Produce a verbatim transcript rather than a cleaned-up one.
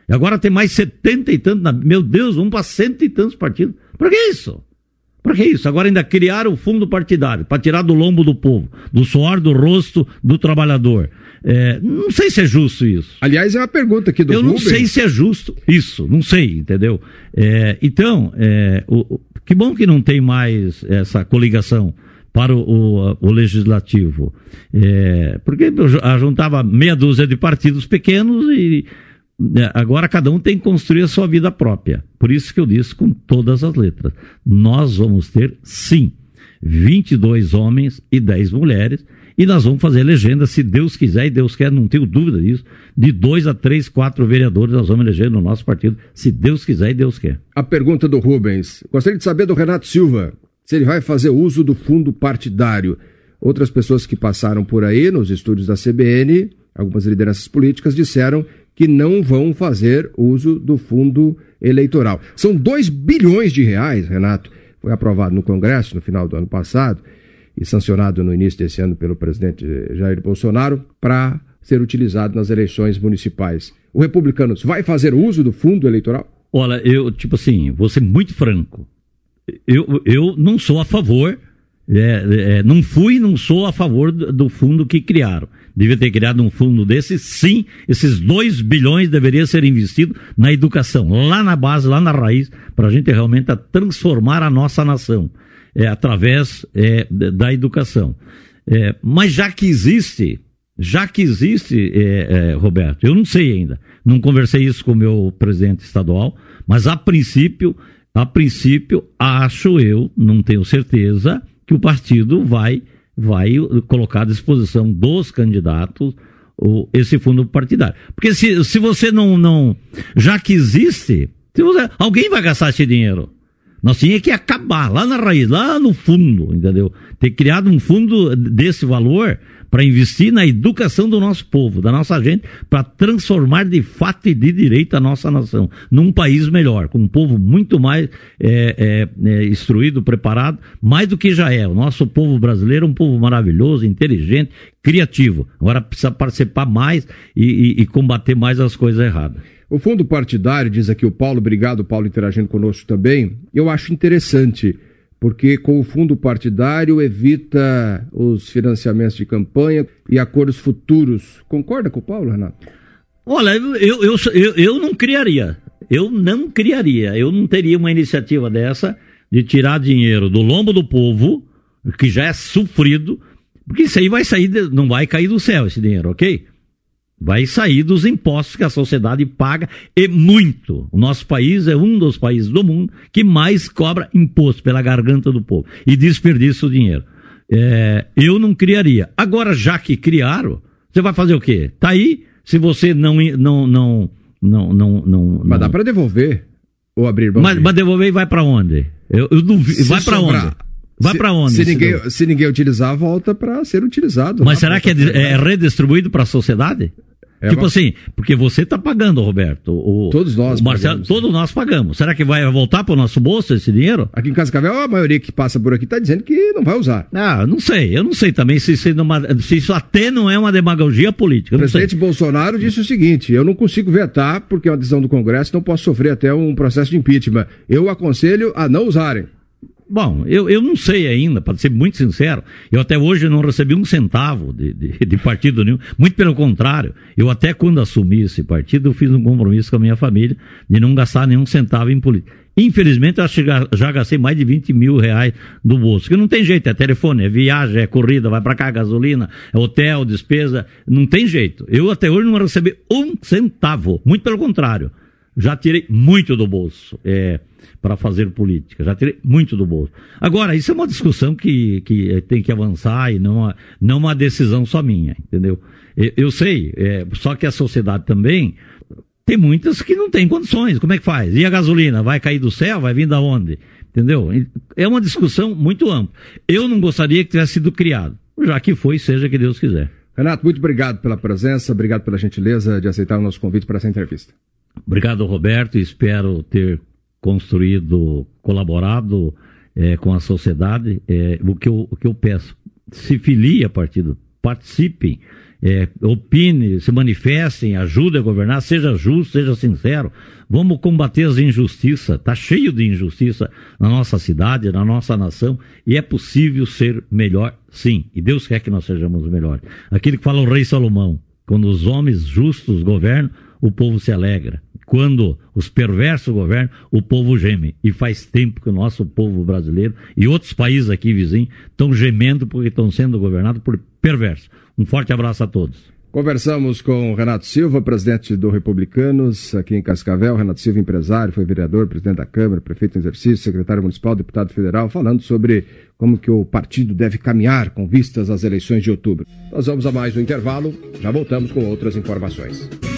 E agora tem mais setenta e tantos, meu Deus, vamos para cento e tantos partidos. Por que isso? Por que isso? Agora ainda criaram o fundo partidário, para tirar do lombo do povo, do suor do rosto do trabalhador. É, não sei se é justo isso. Aliás, é uma pergunta aqui do Eu Rubens. não sei se é justo isso, não sei, entendeu? É, então, é, o, o, que bom que não tem mais essa coligação para o, o, o legislativo. É, porque juntava meia dúzia de partidos pequenos e agora cada um tem que construir a sua vida própria. Por isso que eu disse com todas as letras. Nós vamos ter, sim, vinte e dois homens e dez mulheres, e nós vamos fazer legenda, se Deus quiser, e Deus quer, não tenho dúvida disso, de dois a três, quatro vereadores nós vamos eleger no nosso partido, se Deus quiser e Deus quer. A pergunta do Rubens. Gostaria de saber do Renato Silva, se ele vai fazer uso do fundo partidário. Outras pessoas que passaram por aí, nos estúdios da C B N, algumas lideranças políticas, disseram que não vão fazer uso do fundo eleitoral. São dois bilhões de reais, Renato, foi aprovado no Congresso no final do ano passado e sancionado no início desse ano pelo presidente Jair Bolsonaro para ser utilizado nas eleições municipais. O Republicanos vai fazer uso do fundo eleitoral? Olha, eu, tipo assim, vou ser muito franco. Eu, eu não sou a favor, é, é, não fui e não sou a favor do, do fundo que criaram. Devia ter criado um fundo desse, sim, esses dois bilhões deveriam ser investidos na educação, lá na base, lá na raiz, para a gente realmente transformar a nossa nação, é, através é, da educação. É, mas já que existe, já que existe, é, é, Roberto, eu não sei ainda, não conversei isso com o meu presidente estadual, mas a princípio, a princípio, acho eu, não tenho certeza, que o partido vai vai colocar à disposição dos candidatos o, esse fundo partidário. Porque se, se você não, não... Já que existe, se você, alguém vai gastar esse dinheiro. Nós tínhamos que acabar lá na raiz, lá no fundo, entendeu? Ter criado um fundo desse valor para investir na educação do nosso povo, da nossa gente, para transformar de fato e de direito a nossa nação num país melhor, com um povo muito mais é, é, é, instruído, preparado, mais do que já é. O nosso povo brasileiro é um povo maravilhoso, inteligente, criativo. Agora precisa participar mais e, e, e combater mais as coisas erradas. O fundo partidário, diz aqui o Paulo, obrigado Paulo interagindo conosco também, eu acho interessante, porque com o fundo partidário evita os financiamentos de campanha e acordos futuros. Concorda com o Paulo, Renato? Olha, eu, eu, eu, eu não criaria, eu não criaria, eu não teria uma iniciativa dessa de tirar dinheiro do lombo do povo, que já é sofrido, porque isso aí vai sair, não vai cair do céu esse dinheiro, ok? Vai sair dos impostos que a sociedade paga, e muito. O nosso país é um dos países do mundo que mais cobra imposto pela garganta do povo e desperdiça o dinheiro. É, eu não criaria. Agora, já que criaram, você vai fazer o quê? Tá aí, se você não... não, não, não, não, não mas dá para devolver ou abrir banco? Mas, mas devolver e vai para onde? Eu, eu duvido. Vai para onde? Vai se, para onde? Se ninguém, se ninguém utilizar, volta para ser utilizado. Mas será que é, é redistribuído para a sociedade? É tipo uma... assim, porque você está pagando, Roberto. O, todos nós o Marcelo, pagamos. Todos nós pagamos. Será que vai voltar para o nosso bolso esse dinheiro? Aqui em Cascavel, a maioria que passa por aqui está dizendo que não vai usar. Ah, não sei. Eu não sei também se, se, numa, se isso até não é uma demagogia política. O presidente sei. Bolsonaro disse o seguinte: eu não consigo vetar porque é uma decisão do Congresso, não posso sofrer até um processo de impeachment. Eu aconselho a não usarem. Bom, eu, eu não sei ainda, para ser muito sincero, eu até hoje não recebi um centavo de, de, de partido nenhum, muito pelo contrário, eu até quando assumi esse partido, eu fiz um compromisso com a minha família de não gastar nenhum centavo em política. Infelizmente, eu acho que já, já gastei mais de vinte mil reais do bolso, que não tem jeito, é telefone, é viagem, é corrida, vai para cá, gasolina, é hotel, despesa, não tem jeito. Eu até hoje não recebi um centavo, muito pelo contrário, já tirei muito do bolso, é... para fazer política, já tirei muito do bolso. Agora, isso é uma discussão que, que tem que avançar e não, não uma decisão só minha, entendeu? Eu, eu sei, é, só que a sociedade também tem muitas que não tem condições, como é que faz? E a gasolina, vai cair do céu, vai vir da onde? Entendeu? É uma discussão muito ampla. Eu não gostaria que tivesse sido criado, já que foi, seja que Deus quiser. Renato, muito obrigado pela presença, obrigado pela gentileza de aceitar o nosso convite para essa entrevista. Obrigado, Roberto, espero ter construído, colaborado é, com a sociedade. É, o, que eu, o que eu peço, se filie a partido, participem, é, opine, se manifestem, ajude a governar, seja justo, seja sincero. Vamos combater as injustiças. Está cheio de injustiça na nossa cidade, na nossa nação, e é possível ser melhor, sim. E Deus quer que nós sejamos melhores. Aquilo que fala o rei Salomão: quando os homens justos governam, o povo se alegra. Quando os perversos governam, o povo geme. E faz tempo que o nosso povo brasileiro e outros países aqui vizinhos estão gemendo porque estão sendo governados por perversos. Um forte abraço a todos. Conversamos com o Renato Silva, presidente do Republicanos, aqui em Cascavel. Renato Silva, empresário, foi vereador, presidente da Câmara, prefeito em exercício, secretário municipal, deputado federal, falando sobre como que o partido deve caminhar com vistas às eleições de outubro. Nós vamos a mais um intervalo, já voltamos com outras informações.